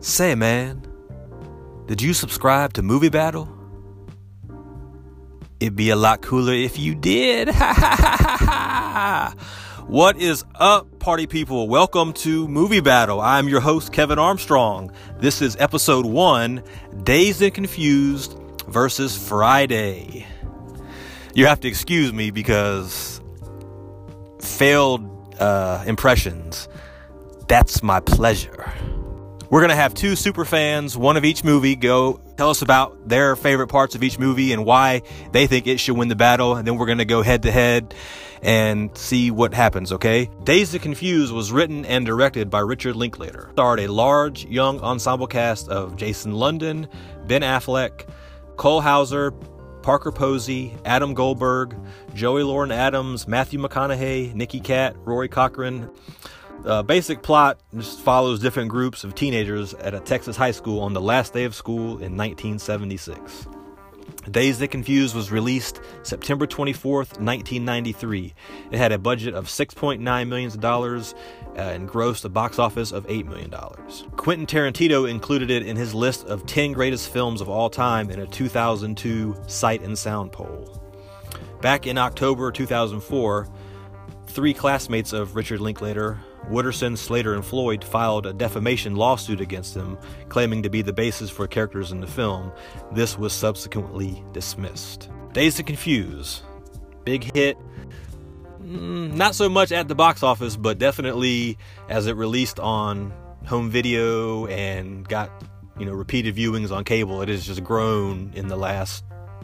Say, man, did you subscribe to Movie Battle? It'd be a lot cooler if you did. What is up, party people? Welcome to Movie Battle. I'm your host, Kevin Armstrong. This is episode 1, Dazed and Confused versus Friday. You have to excuse me because failed impressions, that's my pleasure. We're going to have two super fans, one of each movie, go tell us about their favorite parts of each movie and why they think it should win the battle. And then we're going to go head to head and see what happens, okay? Dazed and Confused was written and directed by Richard Linklater. Starred a large, young ensemble cast of Jason London, Ben Affleck, Cole Hauser, Parker Posey, Adam Goldberg, Joey Lauren Adams, Matthew McConaughey, Nicky Katt, Rory Cochrane. Basic plot just follows different groups of teenagers at a Texas high school on the last day of school in 1976. Dazed and Confused was released September 24th, 1993. It had a budget of $6.9 million and grossed a box office of $8 million. Quentin Tarantino included it in his list of 10 greatest films of all time in a 2002 Sight and Sound poll. Back in October 2004, three classmates of Richard Linklater, Wooderson, Slater, and Floyd, filed a defamation lawsuit against him, claiming to be the basis for characters in the film. This was subsequently dismissed. Dazed and Confused, big hit. Not so much at the box office, but definitely as it released on home video and got, repeated viewings on cable. It has just grown in the last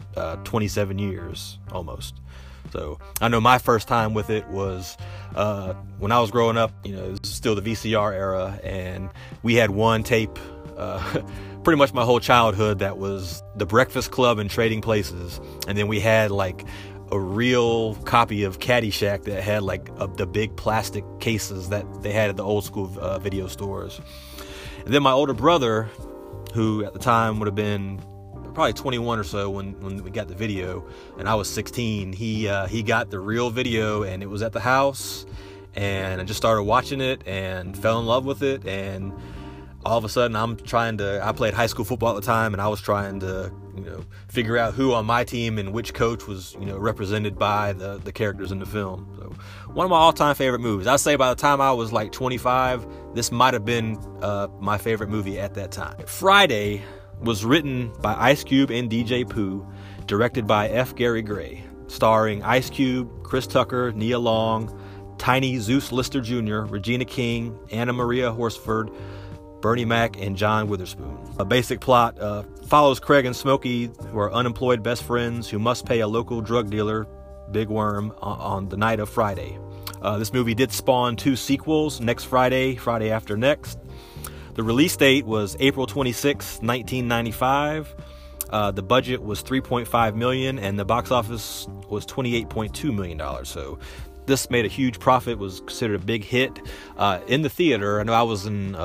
27 years almost. So I know my first time with it was when I was growing up. It was still the VCR era, and we had one tape pretty much my whole childhood that was The Breakfast Club and Trading Places. And then we had like a real copy of Caddyshack that had like the big plastic cases that they had at the old school video stores. And then my older brother, who at the time would have been probably 21 or so when we got the video, and I was 16. He got the real video, and it was at the house, and I just started watching it and fell in love with it. And all of a sudden I played high school football at the time, and I was trying to figure out who on my team and which coach was represented by the characters in the film. So one of my all-time favorite movies. I'd say by the time I was like 25, this might have been my favorite movie at that time. Friday was written by Ice Cube and DJ Pooh, directed by F. Gary Gray, starring Ice Cube, Chris Tucker, Nia Long, Tiny Zeus Lister Jr., Regina King, Anna Maria Horsford, Bernie Mac, and John Witherspoon. A basic plot follows Craig and Smokey, who are unemployed best friends who must pay a local drug dealer, Big Worm, on the night of Friday. This movie did spawn 2 sequels, Next Friday, Friday After Next. The release date was April 26, 1995. The budget was $3.5 million, and the box office was $28.2 million. So this made a huge profit, was considered a big hit in the theater. I know I was in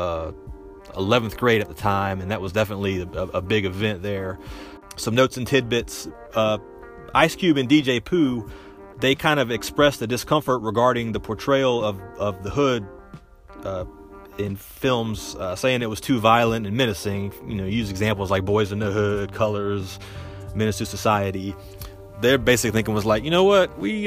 11th grade at the time, and that was definitely a big event there. Some notes and tidbits. Ice Cube and DJ Pooh, they kind of expressed the discomfort regarding the portrayal of the hood in films, saying it was too violent and menacing. Use examples like Boys in the Hood, Colors, Menace to Society. Their basic thinking was like, what, we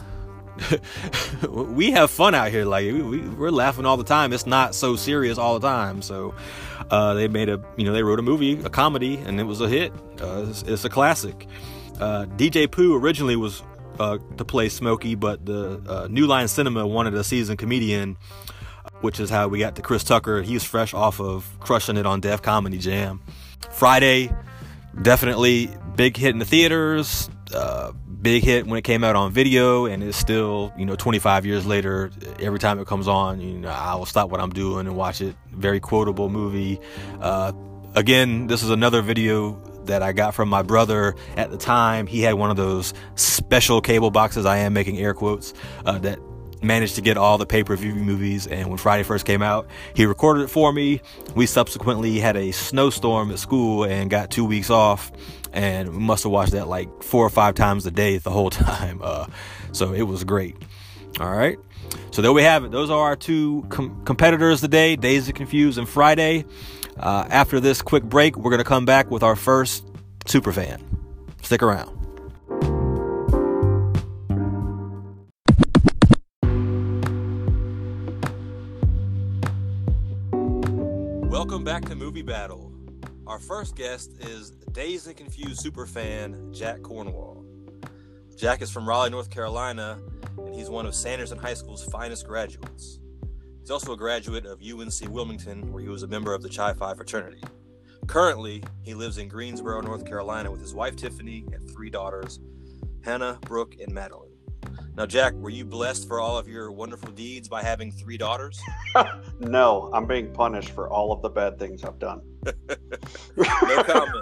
we have fun out here. Like we're laughing all the time. It's not so serious all the time. So they made they wrote a movie, a comedy, and it was a hit. It's a classic. DJ Pooh originally was to play Smokey, but the New Line Cinema wanted a seasoned comedian, which is how we got to Chris Tucker. He was fresh off of crushing it on Def Comedy Jam. Friday, definitely big hit in the theaters, big hit when it came out on video, and it's still, 25 years later, every time it comes on, I will stop what I'm doing and watch it. Very quotable movie. Again, this is another video that I got from my brother at the time. He had one of those special cable boxes, I am making air quotes, that managed to get all the pay-per-view movies, and when Friday first came out, he recorded it for me. We subsequently had a snowstorm at school and got 2 weeks off, and we must have watched that like 4 or 5 times a day the whole time. So it was great. All right, so there we have it. Those are our two competitors today, Dazed and Confused and Friday. After this quick break, we're going to come back with our first superfan. Stick around. Welcome back to Movie Battle. Our first guest is Dazed and Confused superfan Jack Cornwall. Jack is from Raleigh, North Carolina, and he's one of Sanderson High School's finest graduates. He's also a graduate of UNC Wilmington, where he was a member of the Chi Phi fraternity. Currently, he lives in Greensboro, North Carolina, with his wife Tiffany and 3 daughters, Hannah, Brooke, and Madeline. Now, Jack, were you blessed for all of your wonderful deeds by having 3 daughters? No, I'm being punished for all of the bad things I've done. No comment.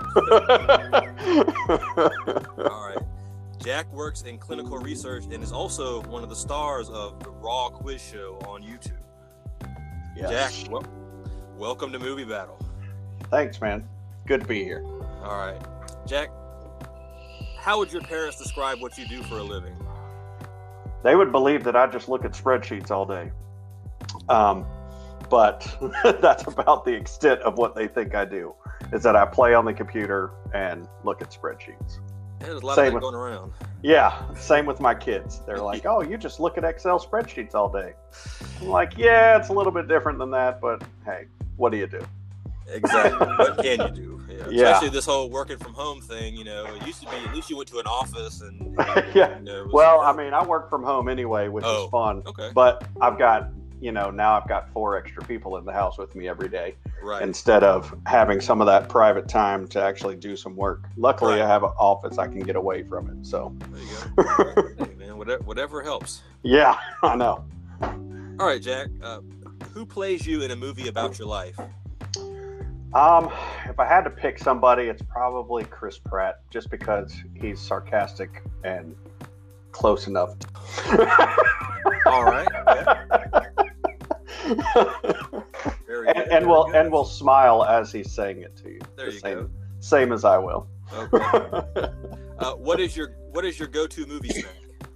All right. Jack works in clinical research and is also one of the stars of the Raw Quiz Show on YouTube. Yes. Jack, welcome to Movie Battle. Thanks, man. Good to be here. All right. Jack, how would your parents describe what you do for a living? They would believe that I just look at spreadsheets all day. But that's about the extent of what they think I do, is that I play on the computer and look at spreadsheets. Yeah, there's a lot of that going around. Yeah, same with my kids. They're like, oh, you just look at Excel spreadsheets all day. I'm like, yeah, it's a little bit different than that, but hey, what do you do? Exactly. What can you do? Yeah. Especially this whole working from home thing, it used to be at least you went to an office and yeah. Well, I mean, I work from home anyway, which is fun. Okay. But I've got, now I've got 4 extra people in the house with me every day. Right. Instead of having some of that private time to actually do some work. Luckily, I have an office I can get away from it. So there you go. Hey, man, whatever helps. Yeah, I know. All right, Jack. Who plays you in a movie about your life? If I had to pick somebody, it's probably Chris Pratt, just because he's sarcastic and close enough. All right. Yeah. And will smile as he's saying it to you. There you go. Same as I will. Okay. What is your go-to movie snack?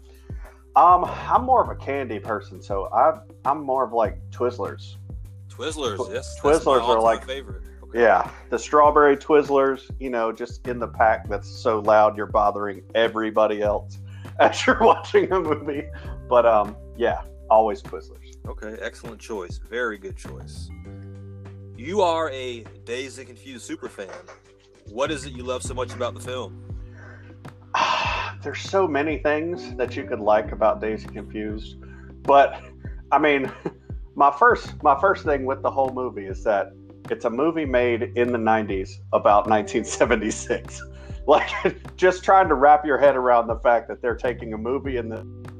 I'm more of a candy person, so I'm more of like Twizzlers. Twizzlers, yes. Twizzlers are like favorite. Okay. Yeah, the strawberry Twizzlers, just in the pack that's so loud you're bothering everybody else as you're watching a movie. But yeah, always Twizzlers. Okay, excellent choice. Very good choice. You are a Dazed and Confused superfan. What is it you love so much about the film? There's so many things that you could like about Dazed and Confused, but I mean, my first thing with the whole movie is that it's a movie made in the 90s about 1976. Like, just trying to wrap your head around the fact that they're taking a movie in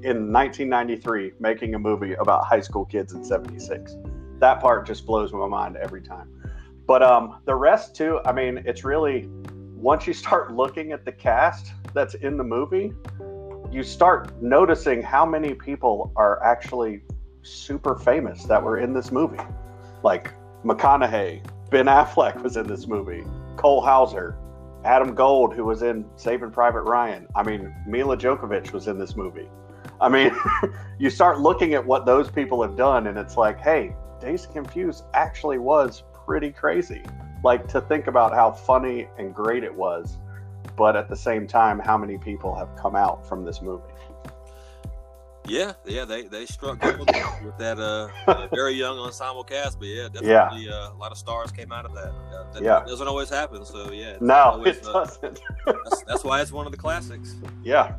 1993, making a movie about high school kids in 76. That part just blows my mind every time. But the rest too, I mean, it's really, once you start looking at the cast that's in the movie, you start noticing how many people are actually super famous that were in this movie. Like McConaughey, Ben Affleck was in this movie, Cole Hauser, Adam Gold, who was in Saving Private Ryan. I mean, Mila Djokovic was in this movie. I mean, you start looking at what those people have done, and it's like, hey, Dazed and Confused actually was pretty crazy. Like, to think about how funny and great it was, but at the same time, how many people have come out from this movie. Yeah, they struck gold with that very young ensemble cast, but yeah, definitely a lot of stars came out of that. That doesn't always happen, so yeah. No, it doesn't. That's why it's one of the classics. Yeah.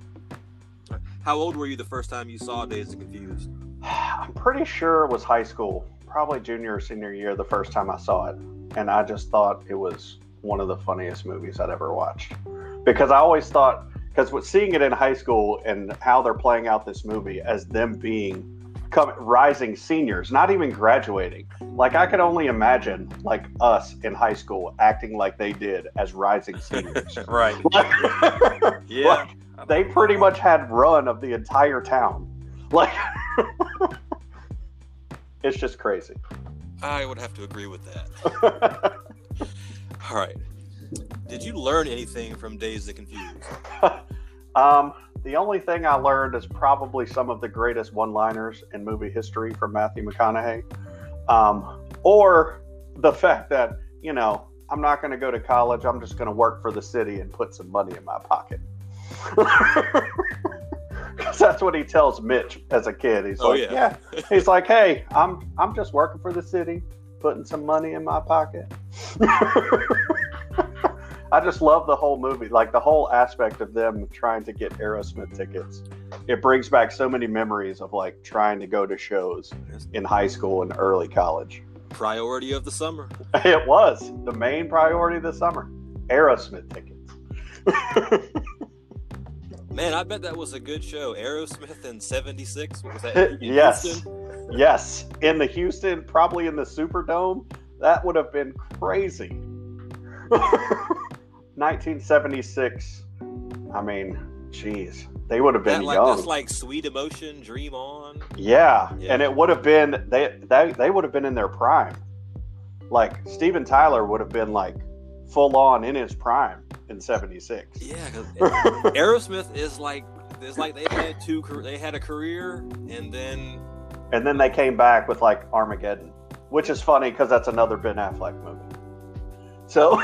How old were you the first time you saw Dazed and Confused? I'm pretty sure it was high school, probably junior or senior year the first time I saw it, and I just thought it was one of the funniest movies I'd ever watched. Because I always thought, because seeing it in high school and how they're playing out this movie as them being rising seniors, not even graduating. Like, I could only imagine, like, us in high school acting like they did as rising seniors. Right. Yeah. Like, they pretty much had run of the entire town. Like, it's just crazy. I would have to agree with that. All right. Did you learn anything from Dazed and Confused? The only thing I learned is probably some of the greatest one-liners in movie history from Matthew McConaughey. Or the fact that, I'm not going to go to college. I'm just going to work for the city and put some money in my pocket. Because that's what he tells Mitch as a kid. He's yeah. He's like, hey, I'm just working for the city, putting some money in my pocket. I just love the whole movie, like the whole aspect of them trying to get Aerosmith tickets. It brings back so many memories of like trying to go to shows in high school and early college. Priority of the summer. It was the main priority of the summer. Aerosmith tickets. Man, I bet that was a good show. Aerosmith in '76. Was that? Yes. Houston? Yes. In the Houston, probably in the Superdome. That would have been crazy. 1976. I mean, geez. They would have been young. That's like Sweet Emotion, Dream On. Yeah. And it would have been, they would have been in their prime. Like, Steven Tyler would have been like full on in his prime in 76. Yeah, because Aerosmith is like they had a career and then they came back with like Armageddon, which is funny because that's another Ben Affleck movie. So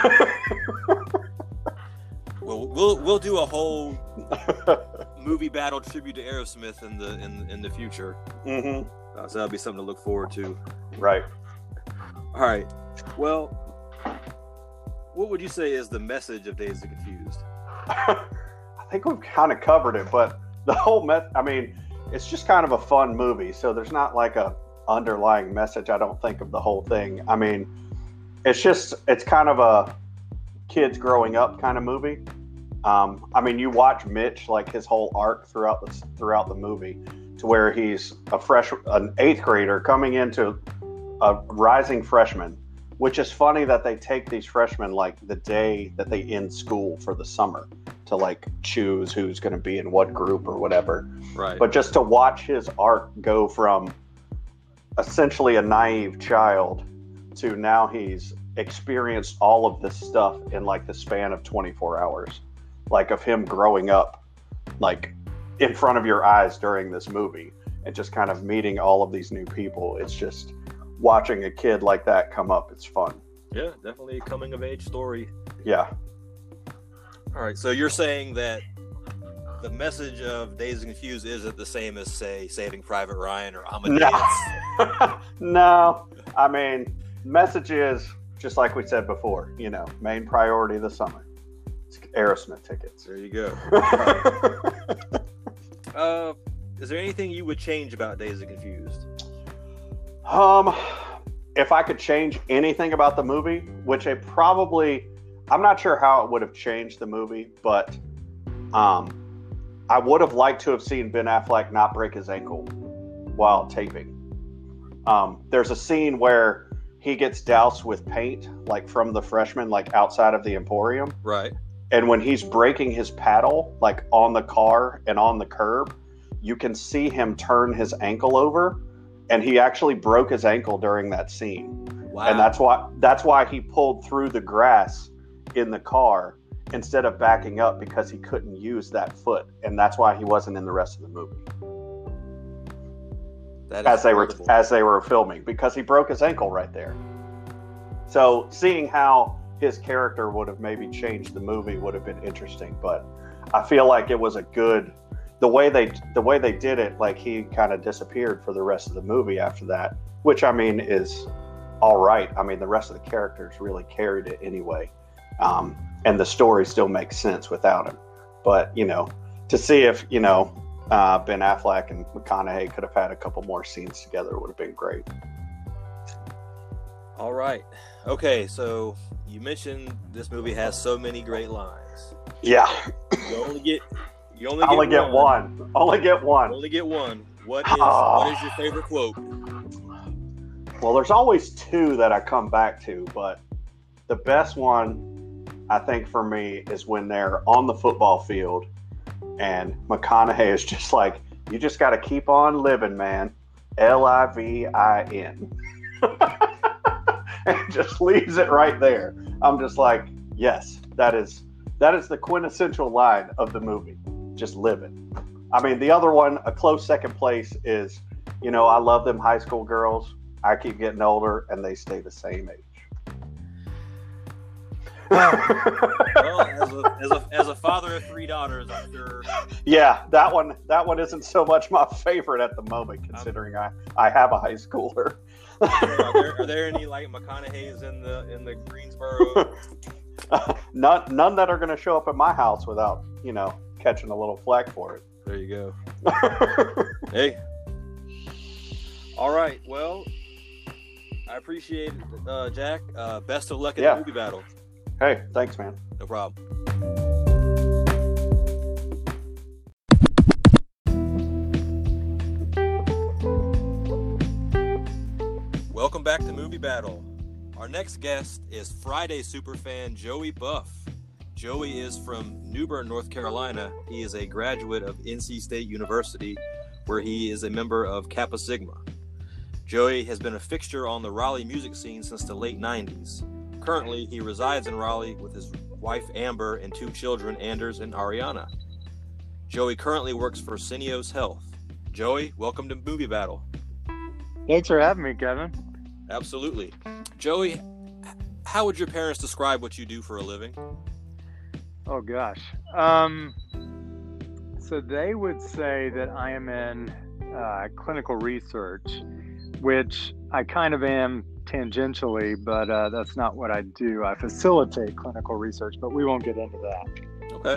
we'll do a whole movie battle tribute to Aerosmith in the future. Mm-hmm. So that'll be something to look forward to. Right. All right. Well, what would you say is the message of Dazed and Confused? I think we've kind of covered it, but the whole it's just kind of a fun movie. So there's not like a underlying message, I don't think, of the whole thing. I mean, it's kind of a kids growing up kind of movie. You watch Mitch, like his whole arc throughout the movie, to where he's an eighth grader coming into a rising freshman, which is funny that they take these freshmen like the day that they end school for the summer to like choose who's going to be in what group or whatever. Right. But just to watch his arc go from essentially a naive child to now he's experienced all of this stuff in like the span of 24 hours, like of him growing up like in front of your eyes during this movie and just kind of meeting all of these new people. It's just watching a kid like that come up. It's fun. Yeah, definitely a coming of age story. Yeah. All right. So you're saying that the message of Dazed and Confused isn't the same as, say, Saving Private Ryan or Amadeus? No. I mean, message is just like we said before, main priority of the summer. It's Aerosmith tickets. There you go. Is there anything you would change about Dazed and Confused? If I could change anything about the movie, which I'm not sure how it would have changed the movie, but I would have liked to have seen Ben Affleck not break his ankle while taping. There's a scene where he gets doused with paint, like from the freshman, like outside of the Emporium. Right. And when he's breaking his paddle, like on the car and on the curb, you can see him turn his ankle over, and he actually broke his ankle during that scene. Wow. And that's why he pulled through the grass in the car instead of backing up, because he couldn't use that foot, and that's why he wasn't in the rest of the movie. As they were filming, because he broke his ankle right there. So seeing how his character would have maybe changed the movie would have been interesting, but I feel like it was the way they did it, like he kind of disappeared for the rest of the movie after that, which is all right. I mean, the rest of the characters really carried it anyway. And the story still makes sense without him. But, to see if, Ben Affleck and McConaughey could have had a couple more scenes together would have been great. All right. Okay, so you mentioned this movie has so many great lines. Yeah. You only get one. Only get one. What is your favorite quote? Well, there's always two that I come back to, but the best one, I think, for me, is when they're on the football field and McConaughey is just like, you just got to keep on living, man. Livin. And just leaves it right there. I'm just like, yes, that is the quintessential line of the movie. Just live it. I mean, the other one, a close second place, is, I love them high school girls. I keep getting older and they stay the same age. Well, as a father of 3 daughters, I'm sure. Yeah, that one isn't so much my favorite at the moment, considering I have a high schooler. Are there any like McConaughey's in the Greensboro? None that are going to show up at my house without catching a little flack for it. There you go. Hey. All right. Well, I appreciate it, Jack. Best of luck in the movie battle. Hey, thanks, man. No problem. Welcome back to Movie Battle. Our next guest is Friday superfan Joey Buff. Joey is from New Bern, North Carolina. He is a graduate of NC State University, where he is a member of Kappa Sigma. Joey has been a fixture on the Raleigh music scene since the late 90s. Currently, he resides in Raleigh with his wife Amber and 2 children, Anders and Ariana. Joey currently works for Syneos Health. Joey, welcome to Movie Battle. Thanks for having me, Kevin. Absolutely. Joey, how would your parents describe what you do for a living? Oh, gosh. So they would say that I am in clinical research, which I kind of am tangentially, but that's not what I do. I facilitate clinical research, but we won't get into that. Okay.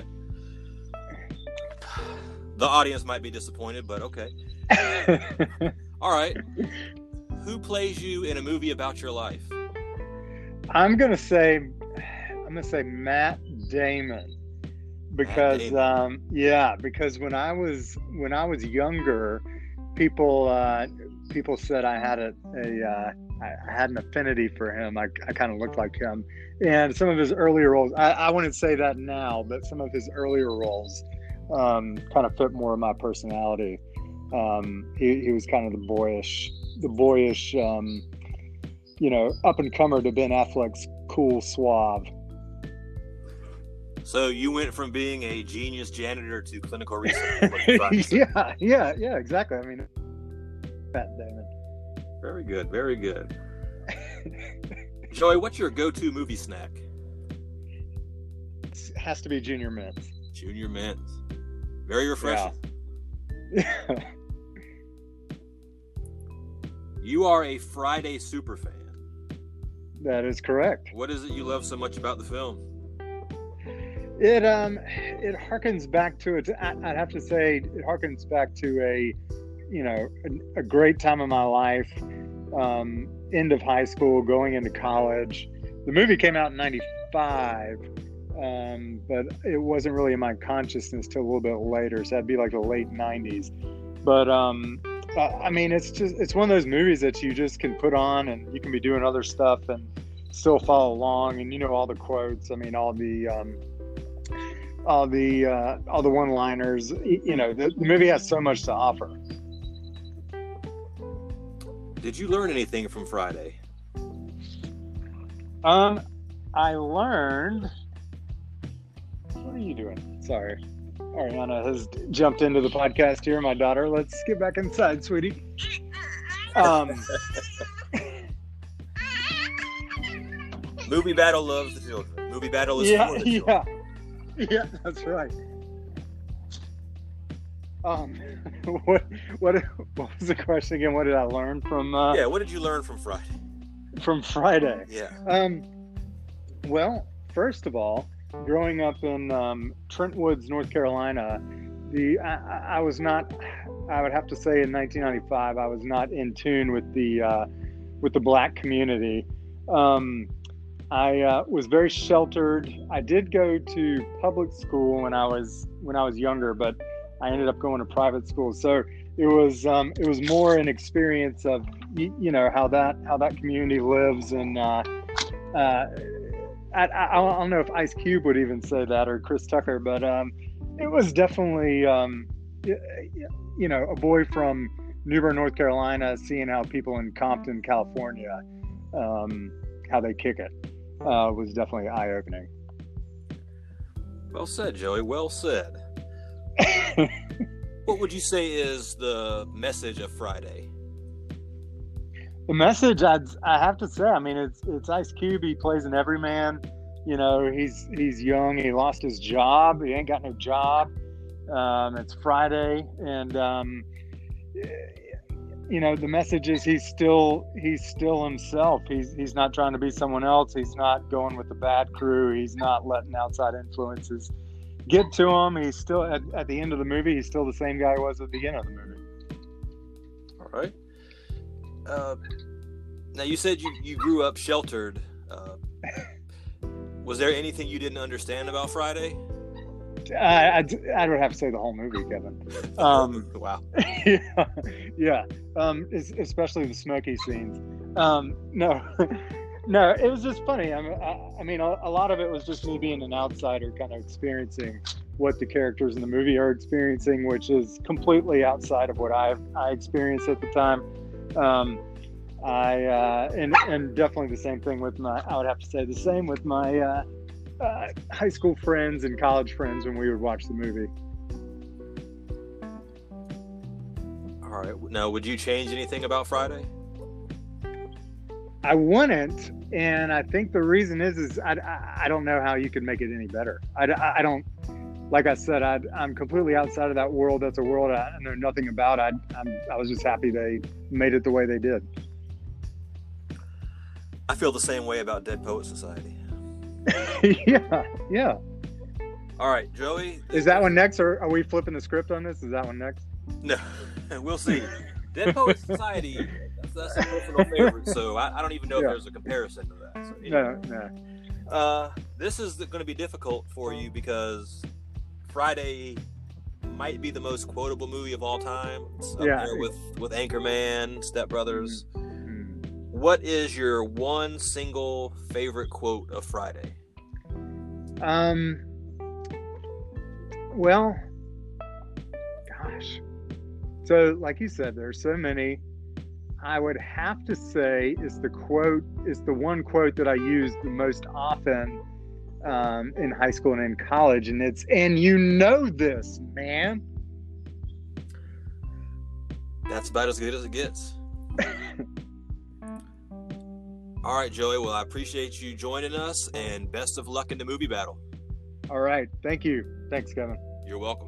The audience might be disappointed, but okay. All right. Who plays you in a movie about your life? I'm gonna say Matt Damon, because because when I was younger, people said I had I had an affinity for him. I kind of looked like him, and some of his earlier roles. I wouldn't say that now, but some of his earlier roles kind of fit more of my personality. He was kind of the boyish, up and comer to Ben Affleck's cool suave. So you went from being a genius janitor to clinical research. yeah, exactly. I mean, Matt Damon. Very good, very good. Joey, what's your go-to movie snack? It has to be Junior Mints. Junior Mints. Very refreshing. Yeah. You are a Friday superfan. That is correct. What is it you love so much about the film? It harkens back to it. I'd have to say it harkens back to a great time of my life. End of high school, going into college. The movie came out in '95, but it wasn't really in my consciousness till a little bit later. So that'd be like the late '90s. But I mean, it's one of those movies that you just can put on and you can be doing other stuff and still follow along. And all the quotes. I mean, all the one-liners. The movie has so much to offer. Did you learn anything from Friday? I learned. What are you doing? Sorry. Ariana has jumped into the podcast here, my daughter. Let's get back inside, sweetie. Movie Battle loves the children. Movie Battle is for the children. Yeah, that's right. What was the question again? What did I learn from? What did you learn from Friday? From Friday. Yeah. Well, first of all, growing up in Trent Woods, North Carolina, I was not. I would have to say in 1995, I was not in tune with the black community. I was very sheltered. I did go to public school when I was younger, but I ended up going to private school. So it was more an experience of how that community lives, and I don't know if Ice Cube would even say that, or Chris Tucker, but it was definitely a boy from New Bern, North Carolina, seeing how people in Compton, California, how they kick it, was definitely eye-opening. Well said, Joey. Well said. What would you say is the message of Friday? The message, I have to say, I mean, it's Ice Cube. He plays an everyman. You know, he's young. He lost his job. He ain't got no job. It's Friday, and you know, the message is he's still himself. He's not trying to be someone else. He's not going with the bad crew. He's not letting outside influences get to him. He's still at the end of the movie. He's still the same guy he was at the beginning of the movie. All right. Now you said you grew up sheltered. Was there anything you didn't understand about Friday? I don't have to say the whole movie, Kevin. Wow. Yeah. Especially the smoky scenes. No, it was just funny. I mean, a lot of it was just me being an outsider, kind of experiencing what the characters in the movie are experiencing, which is completely outside of what I experienced at the time. And definitely the same thing with I would have to say the same with my high school friends and college friends when we would watch the movie. All right. Now, would you change anything about Friday? I wouldn't, and I think the reason is I don't know how you could make it any better. I don't, like I said, I'm completely outside of that world. That's a world I know nothing about. I was just happy they made it the way they did. I feel the same way about Dead Poet Society. Yeah. All right, Joey. Is that one next, or are we flipping the script on this? Is that one next? No, we'll see. Dead Poet Society, that's a personal favorite, so I don't even know if there's a comparison to that. So anyway, No. This is going to be difficult for you because Friday might be the most quotable movie of all time. It's up there with Anchorman, Step Brothers. Mm-hmm. What is your one single favorite quote of Friday? Well, gosh. So, like you said, there's so many. I would have to say it's the one quote that I used the most often in high school and in college, and it's, "And you know this, man." That's about as good as it gets. All right, Joey. Well, I appreciate you joining us, and best of luck in the movie battle. All right. Thank you. Thanks, Kevin. You're welcome.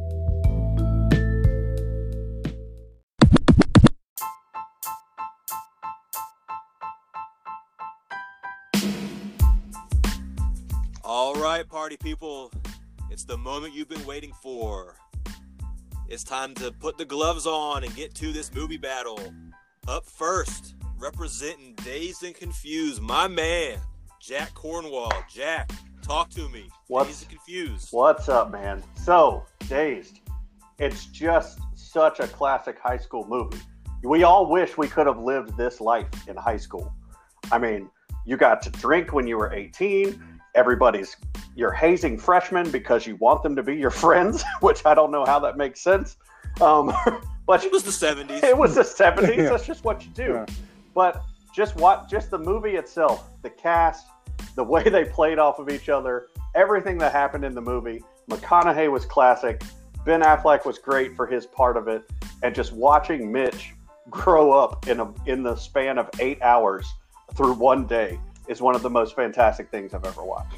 All right, party people. It's the moment you've been waiting for. It's time to put the gloves on and get to this movie battle. Up first, representing Dazed and Confused, my man, Jack Cornwall. Jack, talk to me. Dazed and Confused. What's up, man? So, Dazed. It's just such a classic high school movie. We all wish we could have lived this life in high school. I mean, you got to drink when you were 18. You're hazing freshmen because you want them to be your friends, which I don't know how that makes sense. But it was the 70s. It was the 70s. Yeah. That's just what you do. Yeah. But just the movie itself, the cast, the way they played off of each other, everything that happened in the movie. McConaughey was classic. Ben Affleck was great for his part of it. And just watching Mitch grow up in the span of 8 hours through one day is one of the most fantastic things I've ever watched.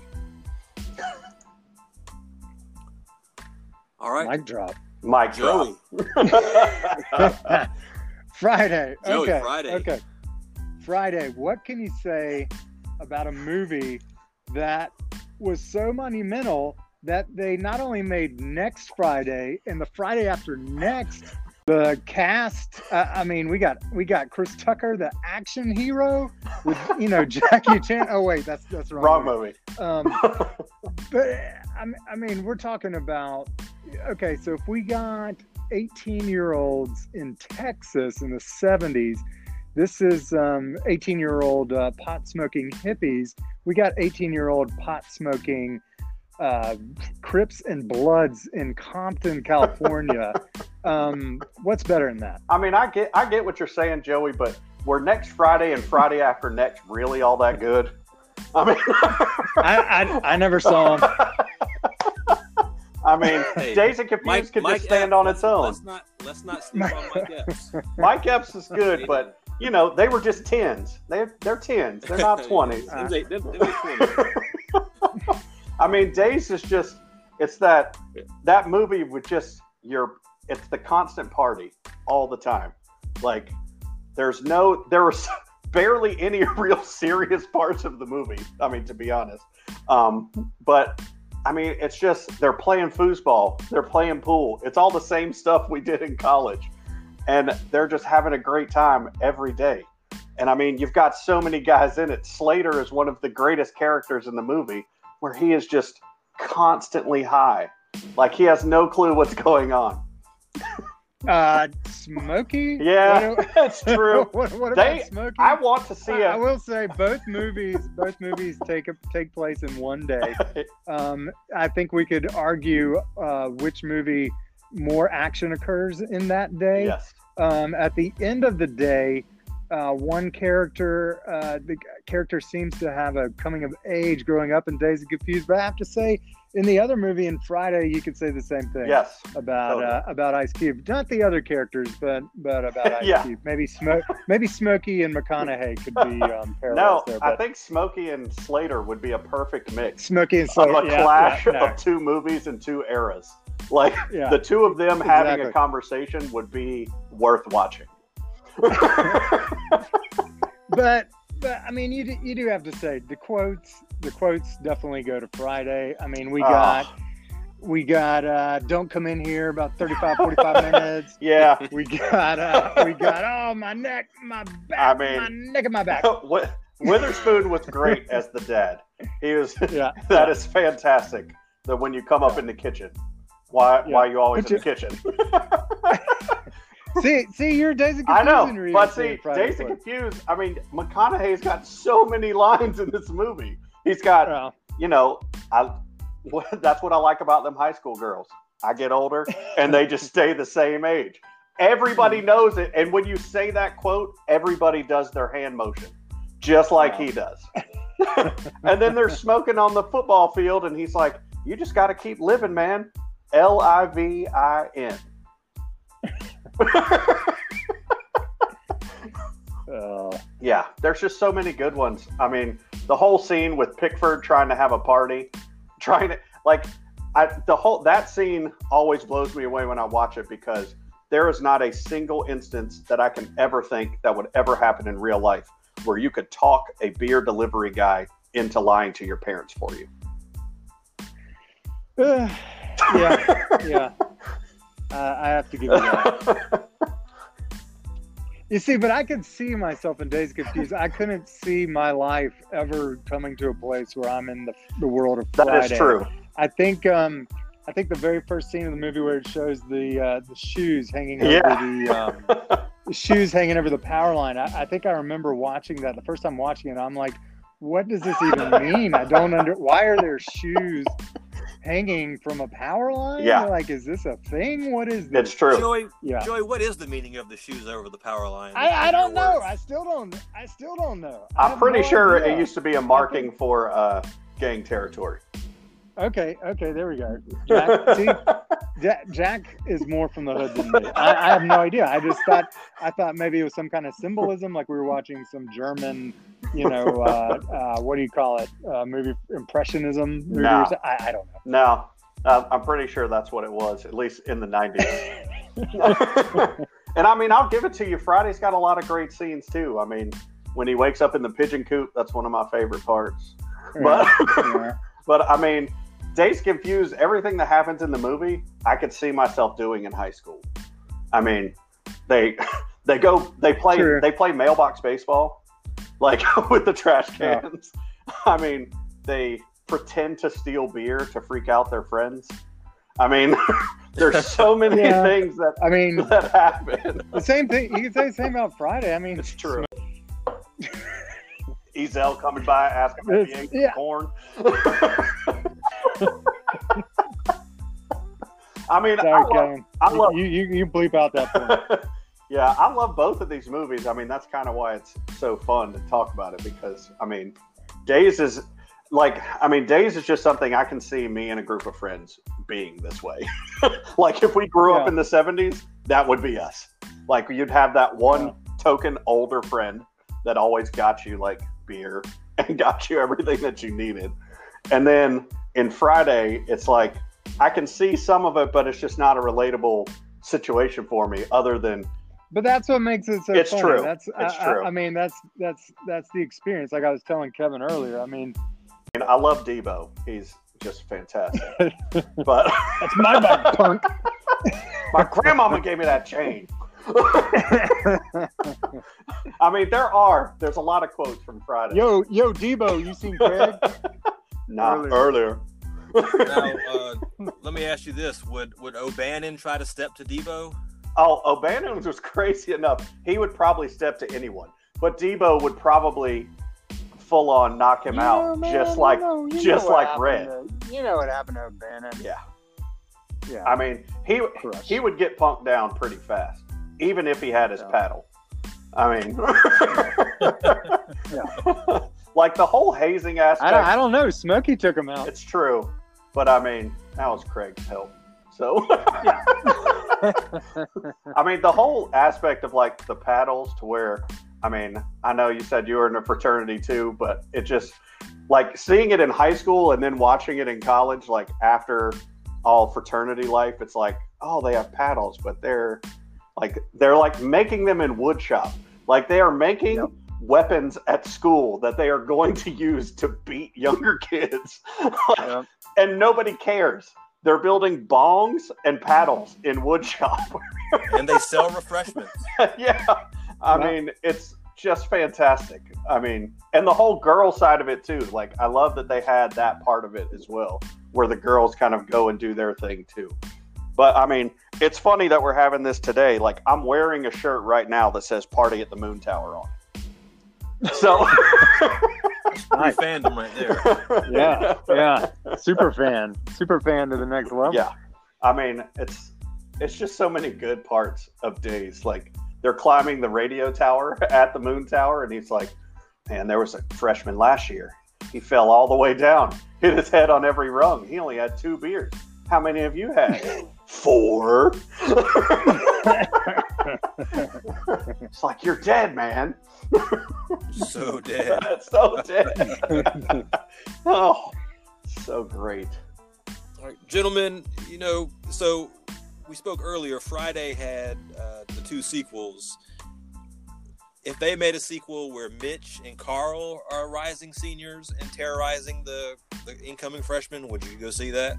All right. Mic drop. Joey. Friday. Joey, Okay. Friday. Okay. Friday. What can you say about a movie that was so monumental that they not only made next Friday and the Friday after next, the cast, I mean, we got Chris Tucker, the action hero, with Jackie Chan. Oh wait, that's the wrong movie. But I mean, we're talking about, okay, so if we got 18-year-olds in Texas in the 70s, this is 18-year-old pot-smoking hippies. We got 18-year-old pot-smoking Crips and Bloods in Compton, California. What's better than that? I mean, I get what you're saying, Joey, but were next Friday and Friday after next really all that good? I mean, I never saw them. I mean, Dazed and Confused could just stand on its own. Let's not sleep on Mike Epps. Mike Epps is good, but they were just 10s. They're 10s. They're not 20s. I mean, Days is just, it's that movie with just it's the constant party all the time. Like, there was barely any real serious parts of the movie. I mean, to be honest. But I mean, it's just, they're playing foosball, they're playing pool. It's all the same stuff we did in college. And they're just having a great time every day. And I mean, you've got so many guys in it. Slater is one of the greatest characters in the movie, where he is just constantly high. Like, he has no clue what's going on. Smokey? Yeah, that's true. What about Smokey? I want to see it. I will say both movies take place in one day. I think we could argue which movie more action occurs in that day. Yes. At the end of the day, one character, the character seems to have a coming of age growing up in Dazed and Confused. But I have to say, in the other movie, in Friday, you could say the same thing. Yes. About Ice Cube. Not the other characters, but about Ice Cube. Maybe Smokey and McConaughey could be parallels there. I think Smokey and Slater would be a perfect mix. Smokey and Slater. Of a clash of two movies and two eras. Like, the two of them having a conversation would be worth watching. But I mean, you do have to say the quotes definitely go to Friday. I mean, we got don't come in here about 45 minutes. Yeah. We got my neck, my back, my neck and my back. Witherspoon was great as the dad. He was that is fantastic. That when you come up in the kitchen, why you always in the kitchen? See, you're Dazed and Confused. I know, but see, Dazed and Confused, I mean, McConaughey's got so many lines in this movie. He's got, that's what I like about them high school girls. I get older, and they just stay the same age. Everybody knows it, and when you say that quote, everybody does their hand motion, just like he does. And then they're smoking on the football field, and he's like, you just got to keep living, man. Livin. Yeah, there's just so many good ones. I mean, the whole scene with Pickford trying to have a party, that scene always blows me away when I watch it, because there is not a single instance that I can ever think that would ever happen in real life where you could talk a beer delivery guy into lying to your parents for you. Yeah. I have to give you that. You see, but I could see myself in Dazed and Confused. I couldn't see my life ever coming to a place where I'm in the world of Friday. That is true. I think the very first scene of the movie where it shows the shoes hanging over the shoes hanging over the power line. I think I remember watching that the first time watching it. I'm like, what does this even mean? I don't why are there shoes hanging from a power line? Yeah. Like, is this a thing? What is this? It's true. Joey, what is the meaning of the shoes over the power line? I don't know. I still don't know. I'm pretty sure it used to be a marking for gang territory. Okay, there we go. Jack is more from the hood than me. I have no idea. I thought maybe it was some kind of symbolism, like we were watching some German, what do you call it? Movie impressionism movie. No. I don't know. No, I'm pretty sure that's what it was, at least in the 90s. And I mean, I'll give it to you. Friday's got a lot of great scenes too. I mean, when he wakes up in the pigeon coop, that's one of my favorite parts. But I mean, Dazed Confused, everything that happens in the movie, I could see myself doing in high school. I mean, they play mailbox baseball, like with the trash cans. Yeah. I mean, they pretend to steal beer to freak out their friends. I mean, there's so many things that happen. The same thing. You can say the same about Friday. I mean, it's true. Ezel coming by asking if he ate some corn. I mean, I love you bleep out that point. Yeah, I love both of these movies. I mean, that's kind of why it's so fun to talk about it, because I mean, Days is just something I can see me and a group of friends being this way. Like if we grew up in the 70s, that would be us. Like you'd have that one token older friend that always got you like beer and got you everything that you needed. And then in Friday, it's like I can see some of it, but it's just not a relatable situation for me. Other than, but that's what makes it so it's funny. true. That's It's true. I mean, that's the experience. Like I was telling Kevin earlier. I mean, I love Debo. He's just fantastic. But that's my bad, punk. my grandmama gave me that chain. I mean, there's a lot of quotes from Friday. Yo, Debo, you seen Craig? Not earlier. Now, let me ask you this: Would O'Bannon try to step to Debo? Oh, O'Bannon was crazy enough. He would probably step to anyone, but Debo would probably full on knock him out, just like Red. You know what happened to O'Bannon? Yeah. Yeah. I mean, he would get punked down pretty fast, even if he had his paddle. I mean, like the whole hazing aspect. I don't know. Smokey took him out. It's true, but I mean, that was Craig's help. So, I mean, the whole aspect of like the paddles to where, I mean, I know you said you were in a fraternity too, but it just like seeing it in high school and then watching it in college, like after all fraternity life, it's like, oh, they have paddles, but they're like making them in wood shop. Like they are making weapons at school that they are going to use to beat younger kids. And nobody cares. They're building bongs and paddles in wood shop. And they sell refreshments. Yeah. I mean, it's just fantastic. I mean, and the whole girl side of it too. Like, I love that they had that part of it as well, where the girls kind of go and do their thing too. But I mean, it's funny that we're having this today. Like, I'm wearing a shirt right now that says "Party at the Moon Tower" on it. So, Nice. Fandom right there. Yeah. Super fan to the next level. Yeah. I mean, it's just so many good parts of Days. Like, they're climbing the radio tower at the Moon Tower, and he's like, man, there was a freshman last year. He fell all the way down, hit his head on every rung. He only had 2 beers. How many have you had? 4. It's like, you're dead, man. So dead. So dead. Oh, so great. All right, gentlemen, so we spoke earlier. Friday had the 2 sequels. If they made a sequel where Mitch and Carl are rising seniors and terrorizing the incoming freshmen, would you go see that?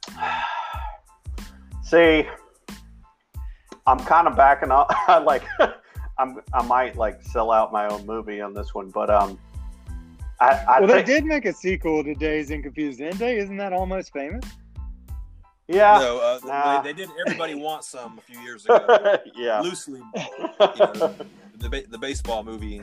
See, I'm kind of backing up. I might like sell out my own movie on this one, but they did make a sequel to Dazed and Confused, didn't they? Isn't that Almost Famous? Yeah. No, nah. they did Everybody Wants Some a few years ago. Yeah. Loosely, the baseball movie.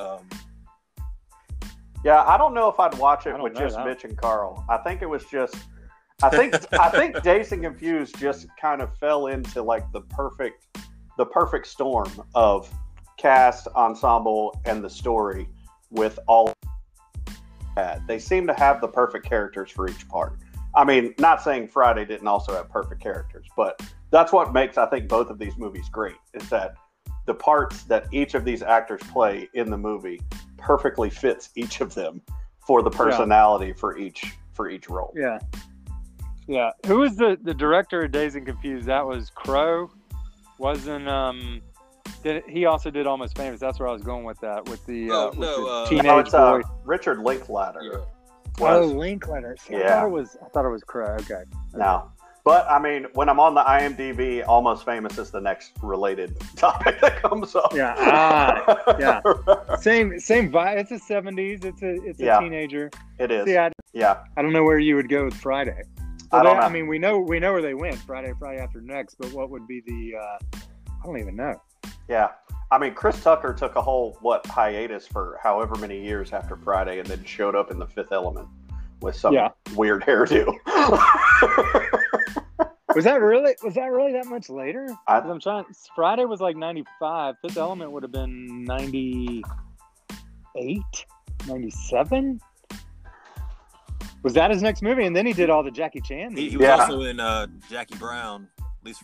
Yeah, I don't know if I'd watch it with just Mitch and Carl. I think it was just. I think Dazed and Confused just kind of fell into like the perfect storm of cast, ensemble, and the story with all that. They seem to have the perfect characters for each part. I mean, not saying Friday didn't also have perfect characters, but that's what makes, I think, both of these movies great, is that the parts that each of these actors play in the movie perfectly fits each of them for the personality for each role. Yeah. Yeah. Who was the director of Dazed and Confused? That was Crow. He also did Almost Famous. That's where I was going with that. With the teenage boy. Richard Linklater. Yeah. Linklater. See, yeah. I thought it was Crow. Okay. No. But, I mean, when I'm on the IMDb, Almost Famous is the next related topic that comes up. Yeah. Yeah. Same vibe. It's the 70s. It's a teenager. It is. See, I don't know where you would go with Friday. I don't know. I mean, we know where they went. Friday after next. But what would be the? I don't even know. Yeah. I mean, Chris Tucker took a whole hiatus for however many years after Friday, and then showed up in The Fifth Element with some weird hairdo. Was that really that much later? I'm trying. Friday was like 95. Fifth Element would have been 98, 97. Was that his next movie? And then he did all the Jackie Chan movies. He was also in Jackie Brown. At least,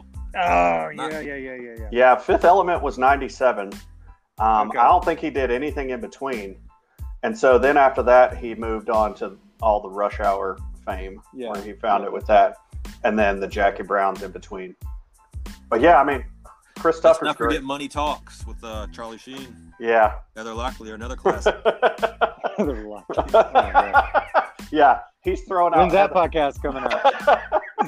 Yeah, Fifth Element was 97. Okay. I don't think he did anything in between. And so then after that, he moved on to all the Rush Hour fame, Yeah. where he found it with that, and then the Jackie Browns in between. But yeah, I mean, Chris Let's Tucker's not great. forget Money Talks with Charlie Sheen. Yeah. Heather Locklear, another classic. They're lucky. Oh, yeah. Yeah, he's throwing out. When's that podcast coming out?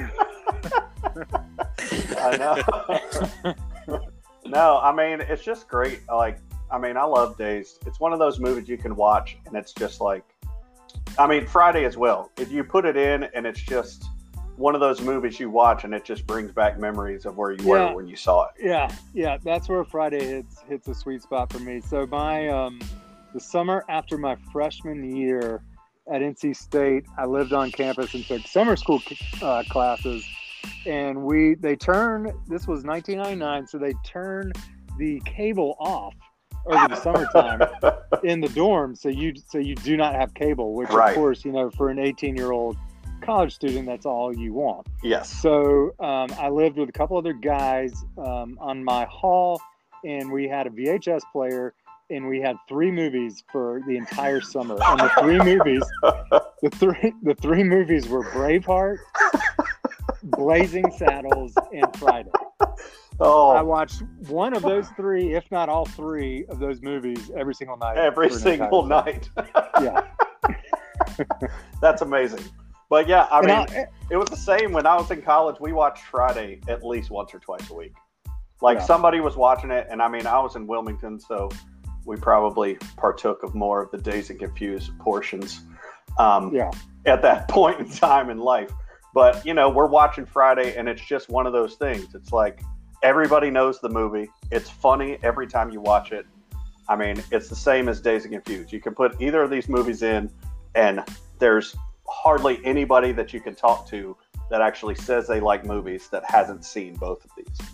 I know. No, I mean, it's just great. Like, I mean, I love Dazed. It's one of those movies you can watch, and it's just like, I mean, Friday as well. If you put it in, and it's just one of those movies you watch, and it just brings back memories of where you were when you saw it. Yeah, that's where Friday hits a sweet spot for me. So my the summer after my freshman year at NC State, I lived on campus and took summer school classes, and they turned. This was 1999, so they turned the cable off over the summertime in the dorm, so you do not have cable, which Right. of course, for an 18-year-old college student, that's all you want. Yes. So I lived with a couple other guys on my hall, and we had a VHS player, and we had 3 movies for the entire summer. And the 3 movies, the three movies were Braveheart, Blazing Saddles, and Friday. I Oh, watched one of those 3, if not all 3 of those movies, every single night. every for an single entire night. summer. Yeah. That's amazing. But yeah, I And mean, it was the same when I was in college. We watched Friday at least once or twice a week. Like, Yeah. somebody was watching it, and I mean, I was in Wilmington, so we probably partook of more of the Dazed and Confused portions Yeah. at that point in time in life. But, we're watching Friday, and it's just one of those things. It's like everybody knows the movie. It's funny every time you watch it. I mean, it's the same as Dazed and Confused. You can put either of these movies in, and there's hardly anybody that you can talk to that actually says they like movies that hasn't seen both of these.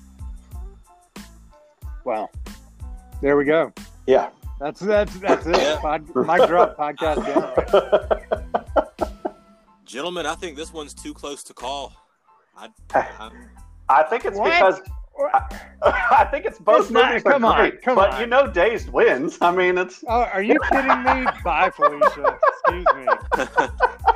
Wow. There we go. Yeah. That's it. Yeah. Mic drop, podcast down. Gentlemen, I think this one's too close to call. I think it's What? because I think it's both It's not- movies are come on, great, come but on. Dazed wins. I mean, it's Oh, are you kidding me? Bye, Felicia. Excuse me.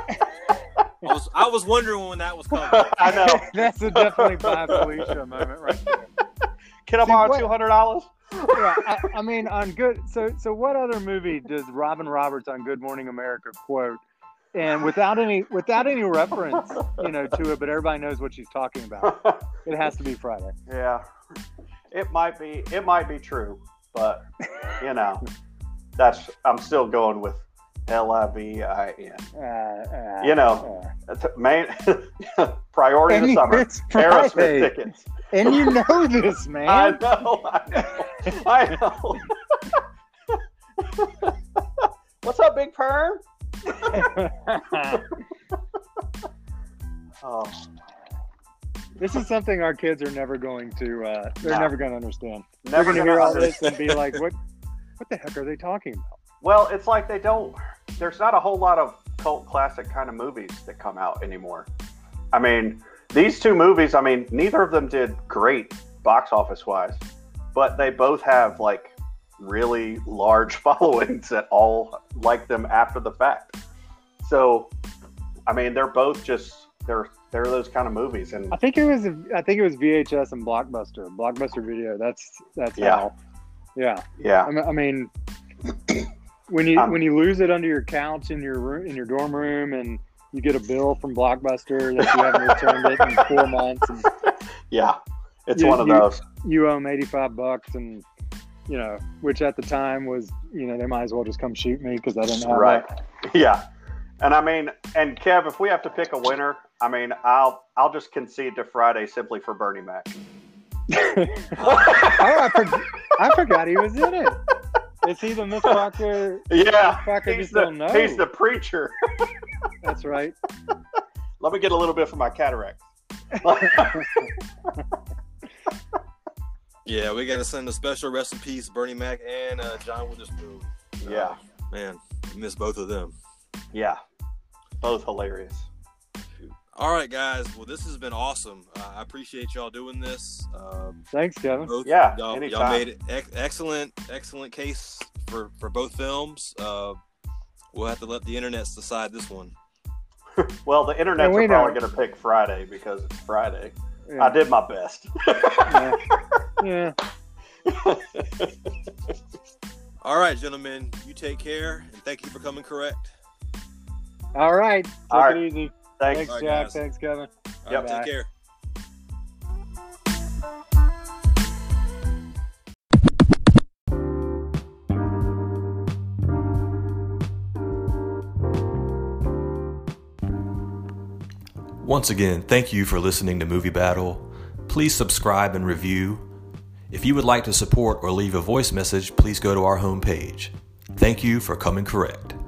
I was wondering when that was coming. I know. That's a definitely bye, Felicia moment right there. Can I See, borrow what- $200? Yeah, I mean, on good. So what other movie does Robin Roberts on Good Morning America quote, and without any reference, to it, but everybody knows what she's talking about? It has to be Friday. Yeah, it might be true, but I'm still going with Livin. That's a main priority in the summer. It's Friday. Aerosmith tickets. And you know this, man. I know. What's up, Big Perm? Oh, This is something our kids are never going to. They're No. never going to understand. never They're going to gonna hear all understand. this and be like, "What the heck are they talking about?" Well, it's like there's not a whole lot of cult classic kind of movies that come out anymore. I mean, these 2 movies, neither of them did great box office wise, but they both have like really large followings that all like them after the fact. So, they're both just, they're those kind of movies. And I think it was VHS and Blockbuster Video. That's Yeah. how. Yeah. yeah, I mean, when you lose it under your couch in your dorm room, and you get a bill from Blockbuster that you haven't returned it in 4 months, and yeah, it's You- one of you- those. you owe them $85, and which at the time was, they might as well just come shoot me because I didn't have Right. that. Yeah. And and Kev, if we have to pick a winner, I'll just concede to Friday simply for Bernie Mac. I forgot he was in it. Is he the Miss Proctor? Yeah. Miss Proctor He's just don't know. he's the preacher. That's right. Let me get a little bit for my cataract. Yeah, we got to send a special rest in peace, Bernie Mac and John Witherspoon. Yeah. Man, miss both of them. Yeah. Both hilarious. All right, guys. Well, this has been awesome. I appreciate y'all doing this. Thanks, Kevin. Both, Yeah, y'all anytime. made excellent case for both films. We'll have to let the internets decide this one. Well, the internet's we probably know. going to pick Friday because it's Friday. Yeah. I did my best. Yeah. All right, gentlemen, you take care, and thank you for coming correct. All right. Take All right. it easy. Thanks. Thanks, All right, Jack. guys. Thanks, Kevin. All Yep. right, take Bye. care. Once again, thank you for listening to Movie Battle. Please subscribe and review. If you would like to support or leave a voice message, please go to our homepage. Thank you for coming correct.